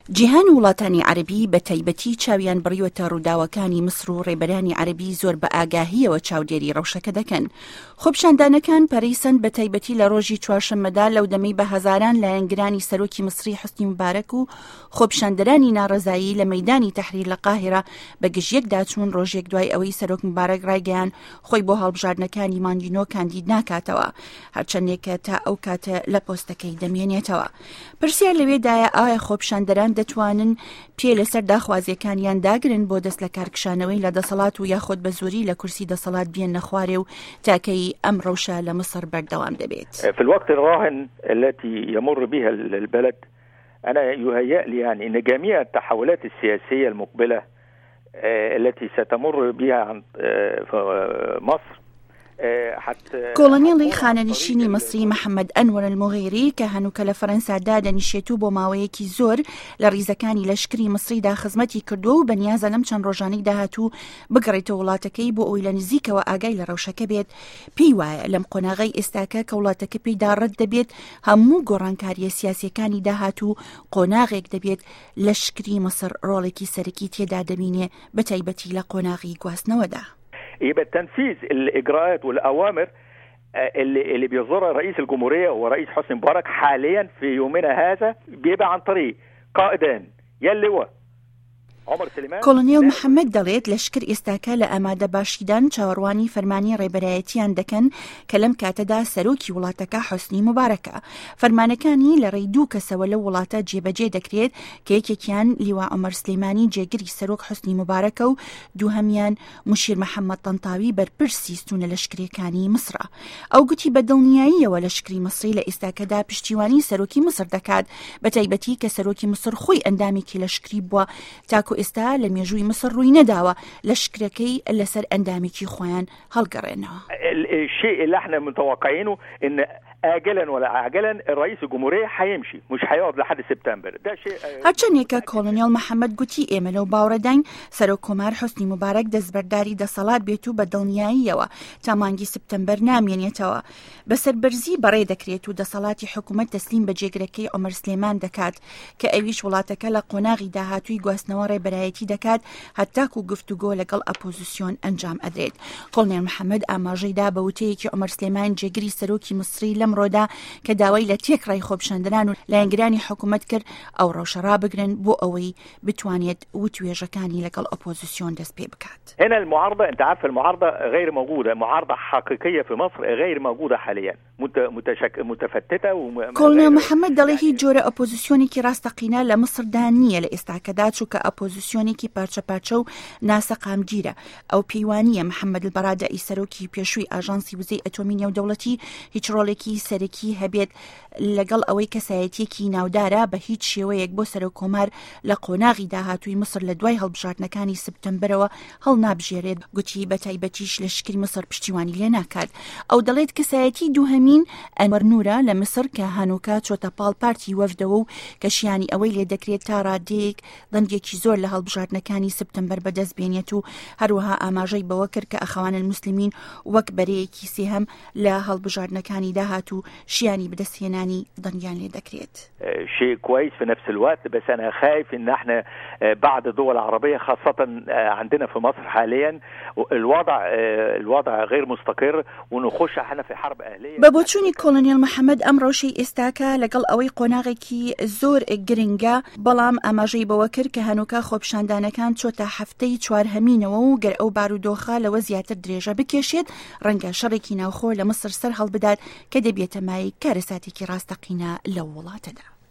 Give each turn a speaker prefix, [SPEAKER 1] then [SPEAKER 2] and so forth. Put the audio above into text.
[SPEAKER 1] جیهان وڵاتانی عەربی بە تایبەتی چاویان بڕیوەتە ڕووداوەکانی مسر و ڕێبەرانی عەربی زۆر بە ئاگاهیەوە چاودێری ڕەوشەکە دەکەن. خۆپیشاندانەکان پەرەیسەند بە تایبەتی لە ڕۆژی چوارشەممەدا لەو دەمەی بە هەزاران لایەنگرانی سەرۆکی مسری حوسنی موبارەک و خۆپیشاندەرانی ناڕەزایی لە مەیدانی تەحریر لە قاهرە بە گژیەکدا چوون ڕۆژێک دوای ئەوەی سەرۆک موبارەک ڕایگەیان خۆی بۆ هەڵبژاردنەکانی ماندینۆ کاندید ناکاتەوە، هەرچەندێکە تا ئەو کاتە لە پۆستەکەی دەمێنێتەوە. پرسیار لەوێدایە ئایا خۆپیشاندەران دەتوانن پێ لەسەر داخوازیەکانیان داگرن بۆ دەست لە کارکشانەوەی لە دەسەڵات و یاخۆت بە زووری لە کورسی دەسەڵات بێن نەخوارێ و تاکەی ئەم ڕەوشە لە مصر بەردەوام دەبێت.
[SPEAKER 2] في الوقت الراهن التي يمر بها البلد أنا يهيأ لي يعني أن جميع التحولات السياسية المقبلة التي ستمر بها في مصر
[SPEAKER 1] کۆڵۆنێڵی خانەنشینی مەسری محەممەد ئەنوەر الموغێری کە هەنووکە لە فەرەنسادا دەنیشێت و بۆ ماوەیەکی زۆر لە ڕیزەکانی لەشکری مصریدا خزمەتی کردو و بەنیازە لەم چەند ڕۆژانەی داهاتوو بگەڕێتەوە وڵاتەکەی بۆ ئەوی لە نزیکەوە ئاگای لە ڕەوشەکە بێت. پێی وایە لەم قۆناغەی ئێستاکە کە وڵاتەکە پێیدا ڕەت دەبێت هەموو گۆڕانکاریە سیاسیەکانی داهاتوو قۆناغێک دەبێت لەشکری مصر ڕۆڵێکی سەرەکی تێدا دەبینێ بە تایبەتی لە قۆناغی گواستنەوەدا.
[SPEAKER 2] يبقى تنفيذ الإجراءات والأوامر اللي بيصدرها رئيس الجمهورية ورئيس حسني مبارك حاليا في يومنا هذا بيبقى عن طريق قائدان يا اللواء
[SPEAKER 1] کۆڵۆنێڵ محەممەد دەڵێت لەشکر ئێستاکە لە ئامادە باشیدان چاوەڕوانی فەرمانی ڕێبەرایەتیان دەکەن کە لەم کاتەدا سەرۆکی وڵاتەکە حوسنی موبارەکە. فەرمانەکانی لە ڕێی دوو کەسەوە لە وڵاتە جێبەجێ دەکرێت کە یەکێکیان لیوا عومەر سلەیمانی جێگری سەرۆک حوسنی موبارەکە و دووهەمیان موشیر محەممەد تەنتاوی بەرپرسی ستونە لەشکرەکانی مسرە. ئەو گوتی بە دڵنیاییەوە لەشکری مەسری لە ئێستاکەدا پشتیوانی سەرۆکی مسر دەکات بە تایبەتی کە سەرۆکی مسر خۆی ئەندامێکی لەشکری بووە تاکو ئێستا لە مێژووی مسر ڕووی نەداوە لەشکرەکەی لەسەر ئەندامێکی خۆیان هەڵگەڕێنەوە.
[SPEAKER 2] الشيء اللي احنا متوقعينه ان آجلا ولا عاجلا الرئيس الجمهورية حيمشي مش هيقعد لحد سبتمبر. ده شيء
[SPEAKER 1] هەرچەندێکە کۆڵۆنێڵ محەممەد گوتی ئێمە لەو باوەڕەداین سەرۆک کۆمار حوسنی موبارەک دەستبەرداری دەسەڵات بێت و بە دڵنیاییەوە تا مانگی سپتەمبەر نامێنێتەوە. بەسەربەرزی بەڕێ دەکرێت و دەسەڵاتی حکوومەت تەسلیم بە جێگرەکەی عومەر سلەیمان دەکات کە ئەویش وڵاتەکە لە قۆناغی داهاتووی گواستنەوە ڕێبەرایەتی دەکات هەتاکو گفتوگۆ لەگەڵ ئەپۆزیسیۆن ئەنجام ئەدرێت. کۆڵۆنێڵ محەممەد ئاماژەیدا بە وتەیەکی عومەر سلەیمان جێگری سەرۆکی مسری لەم ڕۆدا کە داوای لە تێکڕای خۆپیشاندەران و لایەنگرانی حکوومەت کرد ئەو ڕەوشە ڕابگرن بۆ ئەوەی بتوانێت وتوێژەکانی لەگەڵ ئۆپۆزیسیۆن دەست پێ بکات.
[SPEAKER 2] هنا المعارضة انت عارف المعارضة غير موجودة، معارضة حقيقية في مصر غير موجودة حاليا متفتتة
[SPEAKER 1] کۆڵۆنێڵ محەممەد دەڵێ هیچ جۆرە ئۆپۆزیسیۆنێکی ڕاستەقینە لە مسردا نییە لە ئێستاکەدا چووکە ئۆپۆزیسیۆنێکی پارچە و ناسەقامگیرە. ئەو پەیوانیە محەممەد البەرادەئی سەرۆکی پێشووی ئاژانسی وزەی ئەتۆمی نێودەوڵەتی هیچ ڕۆڵێکی سەرەکی هەبێت لەگەڵ ئەوەی کەسایەتیەکی ناودارە بە هیچ شێوەیەک بۆ سەرۆک کۆمار لە قۆناغی داهاتووی مسر لە دوای هەڵبژاردنەکانی سپتەمبەرەوە هەڵ نابژێرێت. گوتی بە تایبەتیش لەشکری مسر پشتیوانی لێ ناکات. ئەو دەڵێت کەسایەتی دووهەمین ئەنوەر نورە لە مسر کە هەنووکە چۆتە پاڵ پارتی وەفدەوە و کەشیانی ئەوەی لێ دەکرێت تا ڕادەیەک دەنگێکی زۆر لە هەڵبژاردنەکانی سپتەمبەر بەدەست بێنێت و هەروەها ئاماژەی بەوە کرد کە ئەخەوان الموسلیمین وەک بەرەیەکی سێهەم لە هەڵبژاردنەکانی داهاتوو شیانی بدەستهێنانی دەنگیان لێ دەکرێت.
[SPEAKER 2] شيء كويس في نفس الوقت بس أنا خايف إن احنا بعض الدول العربية خاصة عندنا في مصر حاليا الوضع غير مستقر ونخش احنا في حرب أهلية.
[SPEAKER 1] بەبۆچوونی کۆڵۆنێڵ محەممەد ئەم ڕۆژەی ئێستاکە لەگەڵ ئەوەی قۆناغێکی زۆر گرنگە بەڵام ئاماژەی بەوە کرد کە هەنووکە خۆپیشاندانەکان چۆتە هەفتەی چوارهەمینەوە و گەر ئەو بارودۆخە لەوە زیاتر درێژە بکێشێت ڕەنگە شەڕێکی ناوخۆ لە مسر سەر هەڵبدات کە دەبێتە مای کارەساتێکی ڕاستەقینە لەو وڵاتەدا.